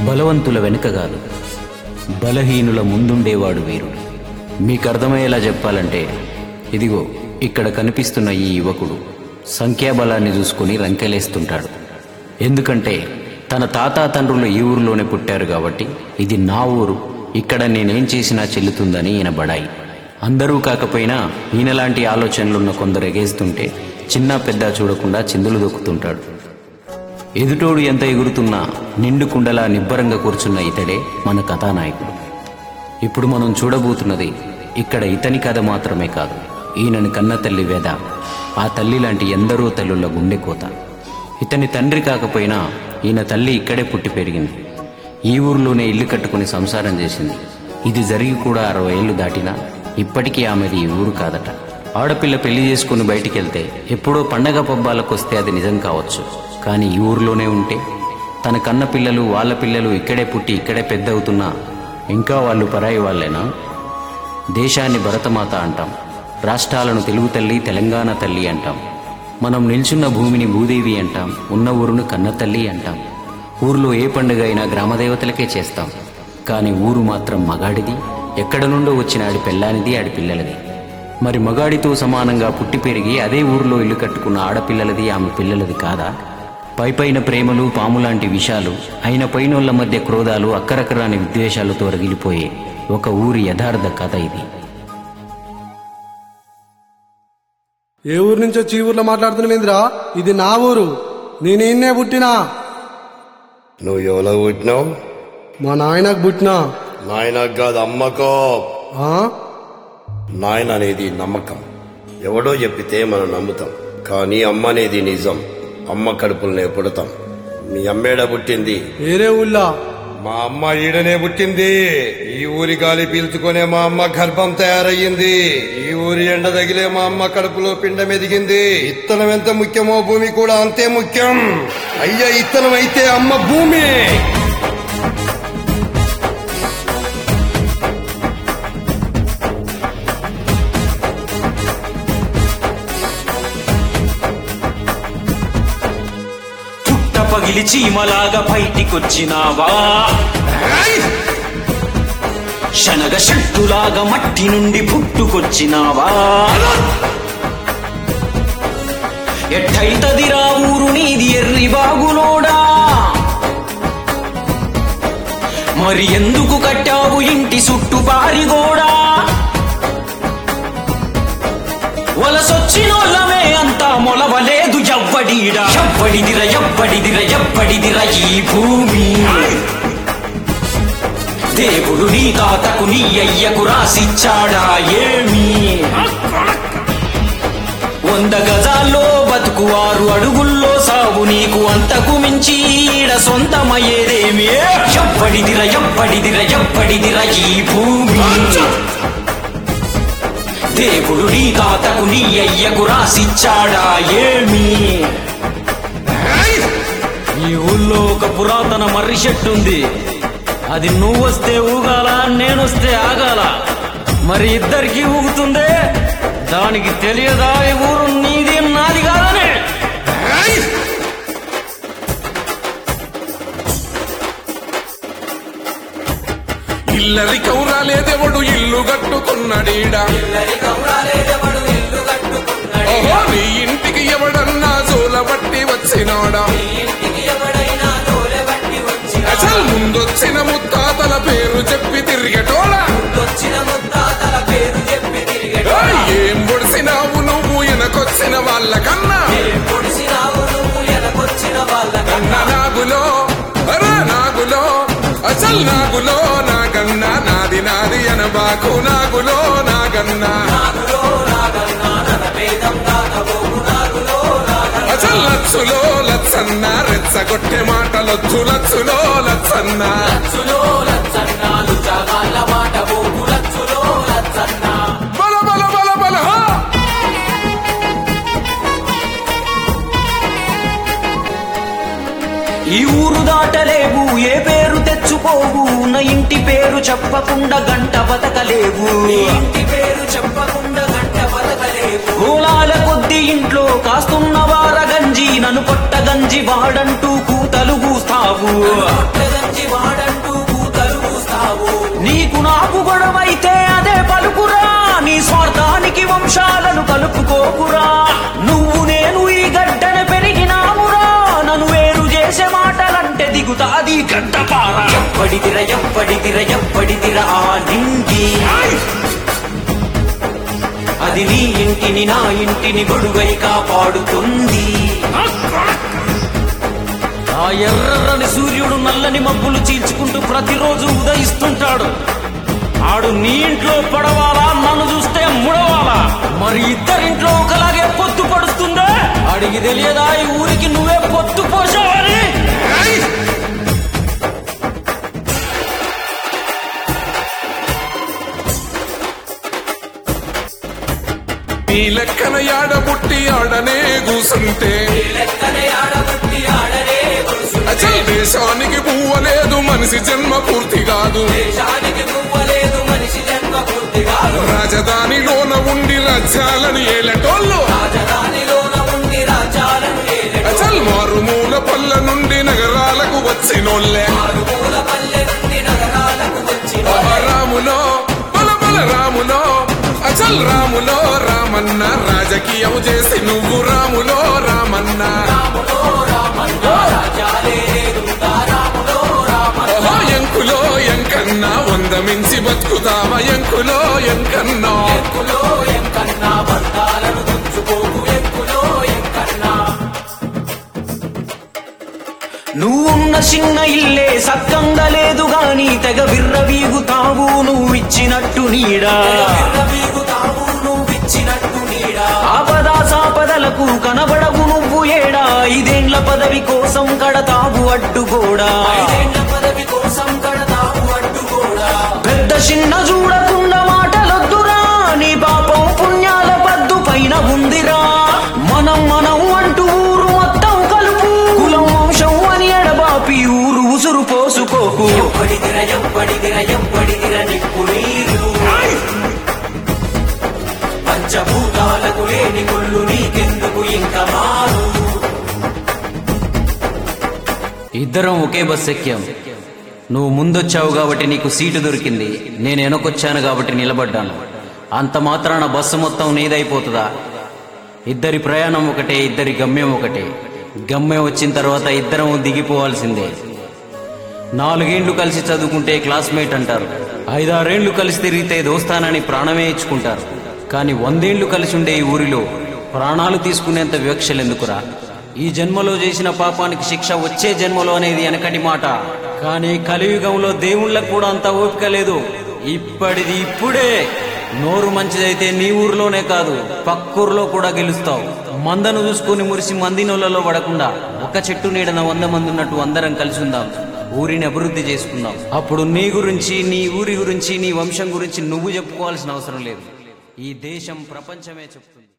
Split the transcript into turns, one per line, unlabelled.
బలవంతుల వెనుకగాదు, బలహీనుల ముందుండేవాడు వీరుడు. మీకు అర్థమయ్యేలా చెప్పాలంటే, ఇదిగో ఇక్కడ కనిపిస్తున్న ఈ యువకుడు సంఖ్యాబలాన్ని చూసుకుని రంకెలేస్తుంటాడు. ఎందుకంటే తన తాతాతండ్రులు ఈ ఊరిలోనే పుట్టారు కాబట్టి, ఇది నా ఊరు, ఇక్కడ నేనేం చేసినా చెల్లుతుందని ఈయన బడాయి. అందరూ కాకపోయినా ఈయనలాంటి ఆలోచనలున్న కొందరు ఎగేస్తుంటే చిన్న పెద్ద చూడకుండా చిందులు దొక్కుతుంటాడు. ఎదుటోడు ఎంత ఎగురుతున్నా నిండు కుండలా నిబ్బరంగా కూర్చున్న ఇతడే మన కథానాయకుడు. ఇప్పుడు మనం చూడబోతున్నది ఇక్కడ ఇతని కథ మాత్రమే కాదు, ఈయనని కన్న తల్లి వేద, ఆ తల్లి లాంటి ఎందరో తల్లుల గుండెకోత. ఇతని తండ్రి కాకపోయినా ఈయన తల్లి ఇక్కడే పుట్టి పెరిగింది. ఈ ఊరిలోనే ఇల్లు కట్టుకుని సంసారం చేసింది. ఇది జరిగి కూడా 60 ఏళ్లు దాటినా ఇప్పటికీ ఆమెది ఈ ఊరు కాదట. ఆడపిల్ల పెళ్లి చేసుకుని బయటికి వెళ్తే ఎప్పుడో పండగ పబ్బాలకు వస్తే అది నిజం కావచ్చు, కానీ ఈ ఊరిలోనే ఉంటే తన కన్న పిల్లలు వాళ్ళ పిల్లలు ఇక్కడే పుట్టి ఇక్కడే పెద్ద అవుతున్నా ఇంకా వాళ్ళు పరాయి వాళ్ళేనా? దేశాన్ని భరతమాత అంటాం, రాష్ట్రాలను తెలుగు తల్లి తెలంగాణ తల్లి అంటాం, మనం నిల్చున్న భూమిని భూదేవి అంటాం, ఉన్న ఊరును కన్న తల్లి అంటాం. ఊర్లో ఏ పండుగ అయినా గ్రామదేవతలకే చేస్తాం, కానీ ఊరు మాత్రం మగాడిది, ఎక్కడ నుండో వచ్చిన ఆడి పెళ్ళానిది, ఆడి పిల్లలది. మరి మగాడితో సమానంగా పుట్టి పెరిగి అదే ఊరిలో ఇల్లు కట్టుకున్న ఆడపిల్లలది, ఆమె పిల్లలది కాదా? పైపైన ప్రేమలు పాములాంటి విషాలు, అయిన పైనోళ్ల మధ్య క్రోధాలు, అక్కరకరాని విద్వేషాలతో రగిలిపోయే ఒక ఊరి యథార్థ కథ ఇది.
ఏ ఊరు నుంచి వచ్చి ఈ ఊర్లో మాట్లాడుతున్నావేంద్రా? ఇది నా ఊరు, నేనే పుట్టినా.
నువ్వు ఎవరో పుట్టినావు?
మా నాయనకు పుట్టినా.
నాయనకు కాదు, అమ్మకో. నాయన అనేది నమ్మకం, ఎవడో చెప్పితే మనం నమ్ముతాం, కానీ అమ్మ అనేది నిజం. అమ్మ కడుపులనే పుడతాం. మీ అమ్మేడ పుట్టింది?
వేరే ఊళ్ళో.
మా అమ్మ ఈడనే పుట్టింది. ఈ ఊరి గాలి పీల్చుకునే మా అమ్మ గర్భం తయారయ్యింది. ఈ ఊరి ఎండ తగిలే మా అమ్మ కడుపులో పిండం ఎదిగింది. ఇత్తనం ఎంత ముఖ్యమో భూమి కూడా అంతే ముఖ్యం. అయ్యా ఇత్తనం అయితే అమ్మ భూమి.
పగిలి చీమలాగా బయటికొచ్చినావా, శనగ చెట్టులాగా మట్టి నుండి పుట్టుకొచ్చినావా, ఎట్టయితదిరా ఊరు నీది ఎర్రి బాగులోడా, మరి ఎందుకు కట్టావు ఇంటి చుట్టూ పారిగోడా, వలసొచ్చినోళ్ళమే అంతా మొలవలేదు ఎవ్వడిరా, ఎవ్వడిదిర ఎవ్వడిదిర ఎవ్వడిదిర ఈ భూమి. దేవుడు నీ తాతకు నీ అయ్యకు రాసిచ్చాడా ఏమి? 100 గజాల్లో బతుకు 6 అడుగుల్లో సాగు, నీకు అంతకు మించి ఈడ సొంతమయ్యేదేమి? ఎవ్వడిదిర ఎవ్వడిదిర ఎవ్వడిదిర ఈ భూమి. దేవుడు నీ తాతకు నీ అయ్యకు రాసిచ్చాడా ఏమి? ఈ ఊళ్ళో ఒక పురాతన మర్రి చెట్టు ఉంది, అది నువ్వొస్తే ఊగాల, నేనొస్తే ఆగాల, మరి ఇద్దరికి ఊగుతుందే, దానికి తెలియదా ఈ ఊరు నీది నాది కాదని?
ఇల్లరి కౌరాలేదెవడు ఇల్లు కట్టుకున్నాడీడా, ఓహో నీ ఇంటికి ఎవడన్నా జోలబట్టి వచ్చినాడా? అసలు ముందొచ్చిన ముత్తాతల పేరు చెప్పి తిరిగటోడా? ఏం పొడిసినావు నువ్వు వెనకొచ్చిన వాళ్ళకన్నా? నాగులో అరా నాగులో, అసలు నాగులో నాగన్నా, నాది నాది అనబాకు నాగులో నాగన్నా. అసలు లచ్చులో లచ్చన్న, రెచ్చగొట్టే మాటలొచ్చు లచ్చులో లచ్చన్న. బల బల బల బల
ఈ ఊరు దాటలేవు, ఏ పేరు తెచ్చుకోవు, నా ఇంటి పేరు చెప్పకుండా గంట బతకలేవు, ఇంటి పేరు చెప్పకుండా గంట బతకలేవు. కులాల కొద్ది ఇంట్లో కాస్తున్న వారగంజి, నన్ను పొట్టగంజి వాడంటూ కూతలు కూస్తావు. నన్ను కలుపుకోకురా. నువ్వు నేను ఈ గడ్డన పెరిగినామురా. నన్ను వేరు చేసే మాటలంటే దిగుతాది గడ్డపార. ఎప్పటిదిర ఆ నింగి, అది నీ ఇంటిని నా ఇంటిని గొడుగై కాపాడుతుంది. ఆ ఎర్రని సూర్యుడు నల్లని మబ్బులు చీల్చుకుంటూ ప్రతిరోజు ఉదయిస్తుంటాడు. ఆడు నీ ఇంట్లో పడవాలా, నన్ను చూస్తే ముడవాలా? మరి ఇద్దరింట్లో ఒకలాగే పొత్తు పడుతుందా? అడిగి తెలియదా ఈ ఊరికి నువ్వే పొత్తు పోసావని?
నీ లెక్కన యాడబుట్టి ఆడనే కూసుంటే అచల్ దేశానికి పువ్వలేదు మనిషి జన్మ పూర్తి కాదు. రాజధానిలోన ఉండి రాజ్యాలను ఏలటోళ్ళు అచల్ మారుమూల పల్ల నుండి నగరాలకు వచ్చినోళ్ళే. రాములో బల బల రాములో అచల్ రాములో రామన్న రాజకీయం చేసి నువ్వు రాములో రామన్న. ఎంకులో ఎంకన్నా వందమించి బతుకుతామ ఎంకులో ఎంకన్నా.
నువ్వున్న చిన్న ఇల్లే సక్కంగా లేదు గాని తెగ విర్రవీగుతావు నువ్వు ఇచ్చినట్టు నీడా. ఆపదా సాపదలకు కనబడవు నువ్వు ఏడా. 5 ఏండ్ల పదవి కోసం కడతావు అడ్డుగోడా. పెద్ద చిన్న చూడకుండా మాటలొద్దురా. నీ పాపం పుణ్యాల పద్దు పైన ఉందిరా. మనం అంటూ ఊరు మొత్తం కలుపు. కులం వంశం అని ఎడబాపి ఊరు ఉసురు పోసుకోకు. ఎప్పటిదిర నిప్పు నీరు. పంచభూతాలకు లేని కొళ్ళు నీకెందుకు ఇంకా మారు.
ఇద్దరం ఒకే బస్ ఎక్కాం. నువ్వు ముందొచ్చావు కాబట్టి నీకు సీటు దొరికింది, నేను వెనకొచ్చాను కాబట్టి నిలబడ్డాను. అంత మాత్రాన బస్సు మొత్తం నీదైపోతుందా? ఇద్దరి ప్రయాణం ఒకటే, ఇద్దరి గమ్యం ఒకటే. గమ్యం వచ్చిన తర్వాత ఇద్దరం దిగిపోవాల్సిందే. 4 ఏండ్లు కలిసి చదువుకుంటే క్లాస్మేట్ అంటారు. 5-6 ఏండ్లు కలిసి తిరిగితే దోస్తానని ప్రాణమే ఇచ్చుకుంటారు. కానీ 100 ఏండ్లు కలిసి ఉండే ఈ ఊరిలో ప్రాణాలు తీసుకునేంత వివక్షలెందుకురా? ఈ జన్మలో చేసిన పాపానికి శిక్ష వచ్చే జన్మలో అనేది వెనకటి మాట. కానీ కలియుగంలో దేవుళ్ళకు కూడా అంత ఓపిక లేదు. ఇప్పటిది ఇప్పుడే. నోరు మంచిదైతే నీ ఊర్లోనే కాదు పక్కూర్లో కూడా గెలుస్తావు. మందను చూసుకుని మురిసి మంది నోళ్ళలో పడకుండా ఒక చెట్టు నీడన 100 మంది ఉన్నట్టు అందరం కలిసి ఉందాం. ఊరిని అభివృద్ధి చేసుకుందాం. అప్పుడు నీ గురించి, నీ ఊరి గురించి, నీ వంశం గురించి నువ్వు చెప్పుకోవాల్సిన అవసరం లేదు. ఈ దేశం ప్రపంచమే చెప్తుంది.